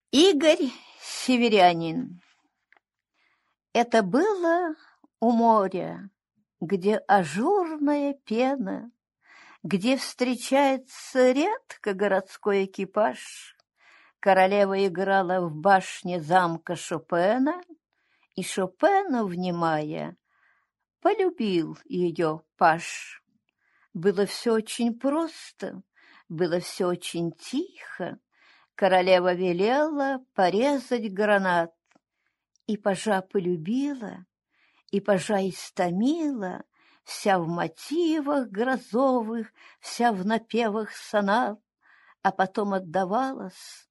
Игорь Северянин. Это было у моря, где ажурная пена, где встречается редко городской экипаж. Королева играла в башне замка Шопена, и Шопена, внимая, полюбил ее паж. Было все очень просто, было все очень тихо. Королева велела порезать гранат, и пажа полюбила, и пажа истомила, вся в мотивах грозовых, вся в напевах сонат, а потом отдавалась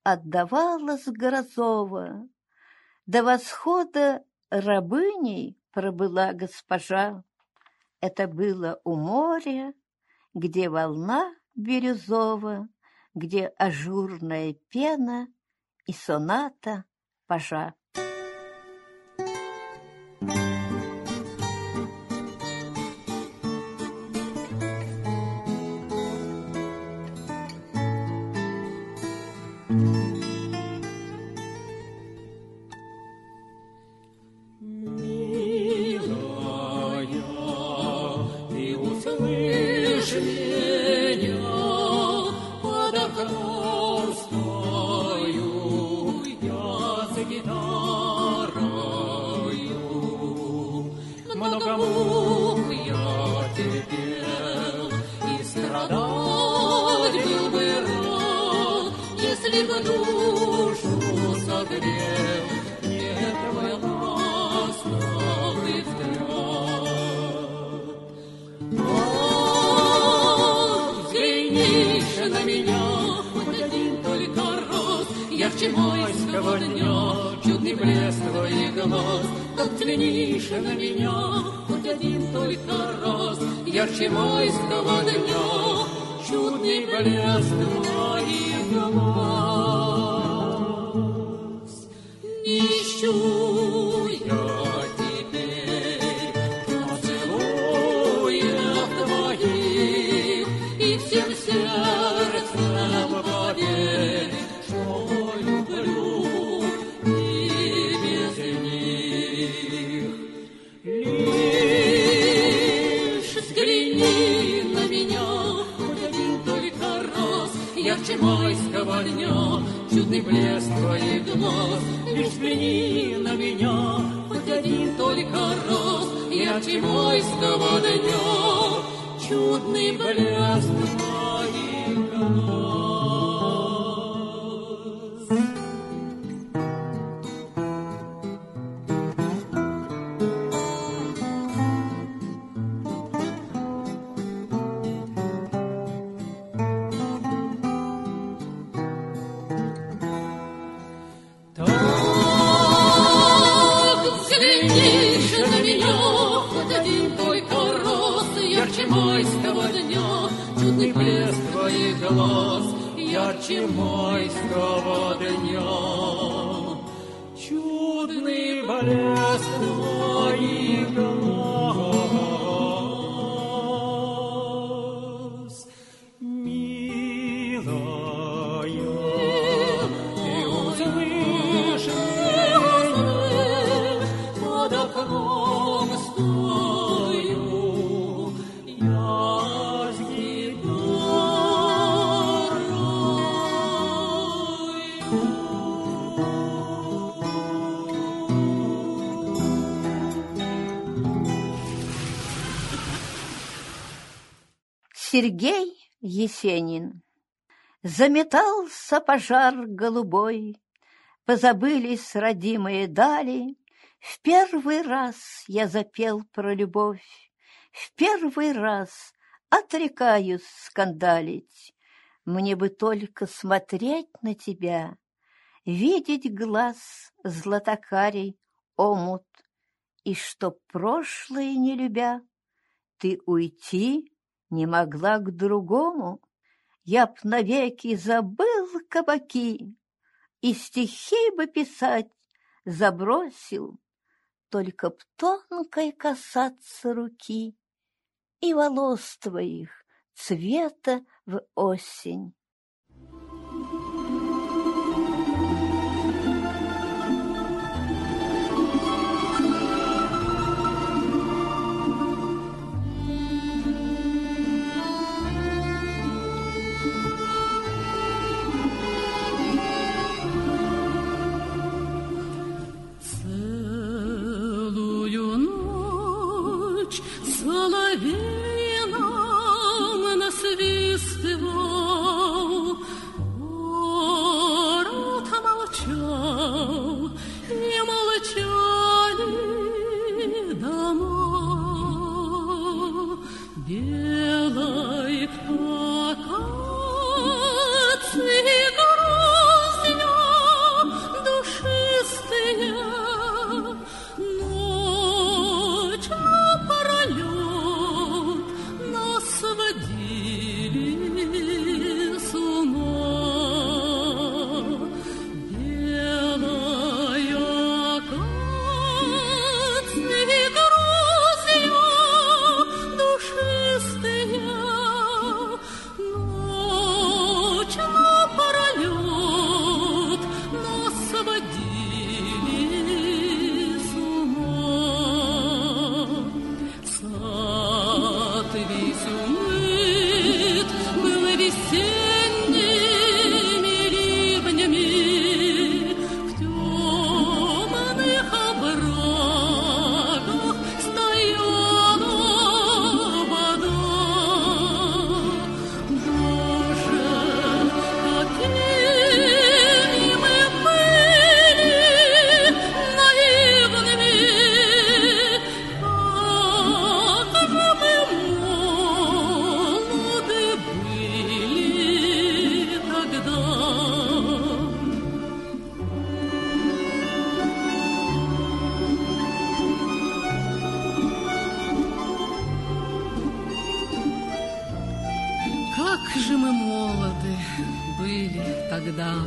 грозово. До восхода рабыней пробыла госпожа. Это было у моря, где волна бирюзова, где ажурная пена и соната пажа. Ярче майского дня, чудный блеск твоих глаз, как взгляниша на меня, хоть один только раз. Ярче майского дня, чудный блеск твоих глаз. Ищу я теперь поцелуев твоих, и всем сердцем поверь, что люблю и без них. Лишь взгляни на меня хоть один только раз, ярче майского дня, чудный блеск твоих глаз. Лишь взгляни на меня хоть один только раз, ярче майского дня, чудный блеск твоих глаз. Ярче майского дня, чудный блеск твоих глаз, ярче майского дня, чудный блеск твоих глаз. Милая, ты услышь меня под окном стою. Сергей Есенин. Заметался пожар голубой, позабылись родимые дали. В первый раз я запел про любовь, в первый раз отрекаюсь скандалить. Мне бы только смотреть на тебя, видеть глаз златокарий омут, и чтоб прошлое не любя, ты уйти не могла к другому. Я б навеки забыл кабаки, и стихи бы писать забросил, только б тонкой касаться руки и волос твоих цвета в осень.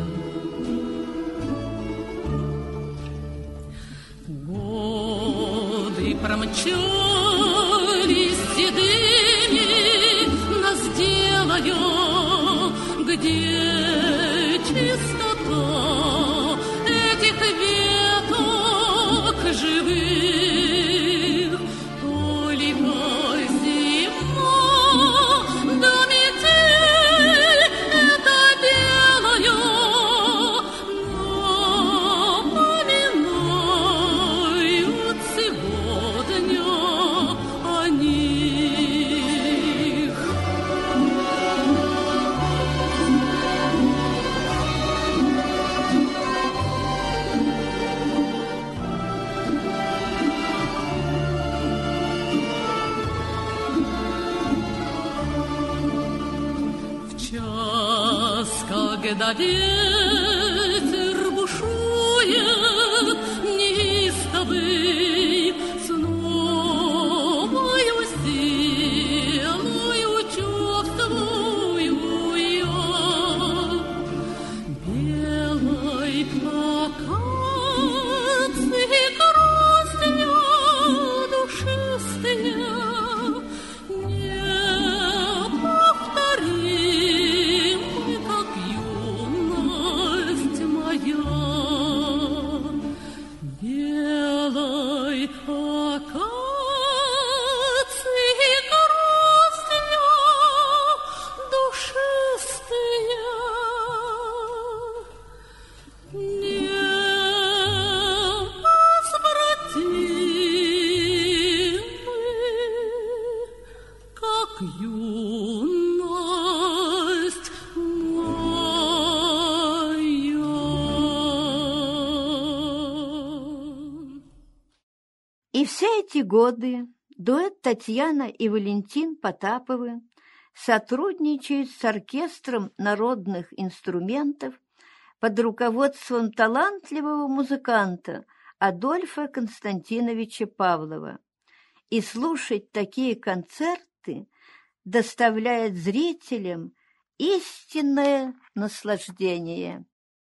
Годы промчались седыми, нас делая, где чистота этих веток живых, только зима, да метель эта белая, напоминают сегодня о них. В час, когда ветер бушует неистовый, с новою силою чувствую я белой акации грустня душистая, неповторимы, как юность моя. Белой акации грустня душистая, невозвратимы, как юность моя. И все эти годы дуэт Татьяна и Валентин Потаповы сотрудничают с оркестром народных инструментов под руководством талантливого музыканта Адольфа Константиновича Павлова. И слушать такие концерты доставляет зрителям истинное наслаждение.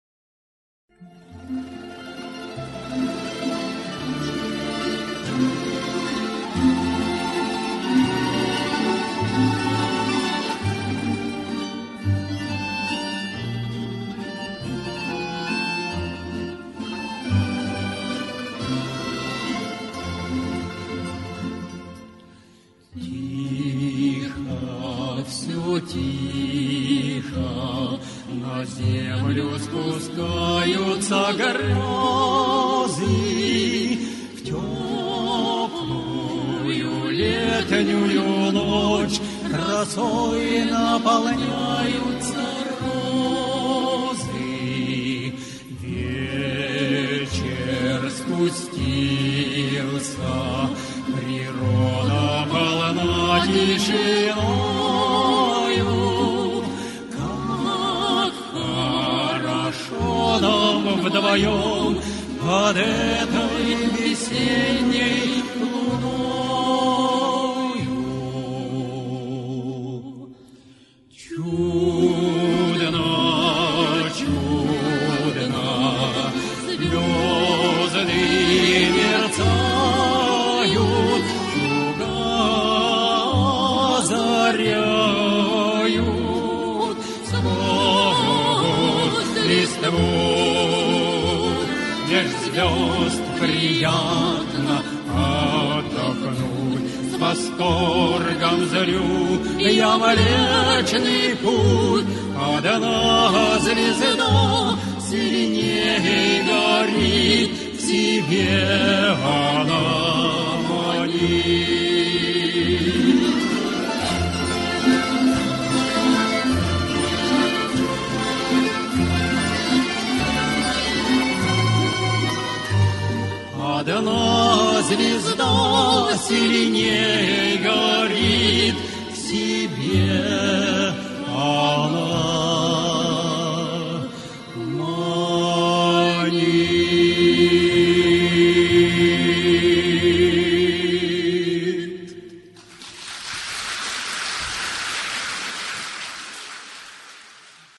Тихо, все тихо, на землю спускаются грозы. В теплую летнюю ночь красой наполняются розы. Вечер спустился, природа полна тишиною. Как хорошо нам вдвоем под этой весенней луною. Чудно, чудно, звезды мерцают, озаряют сквозь листву. Меж звезд приятно отдохнуть, с восторгом зрю я Млечный Путь. Одна звезда сильнее горит, в себе она манит. Одна звезда сильнее горит,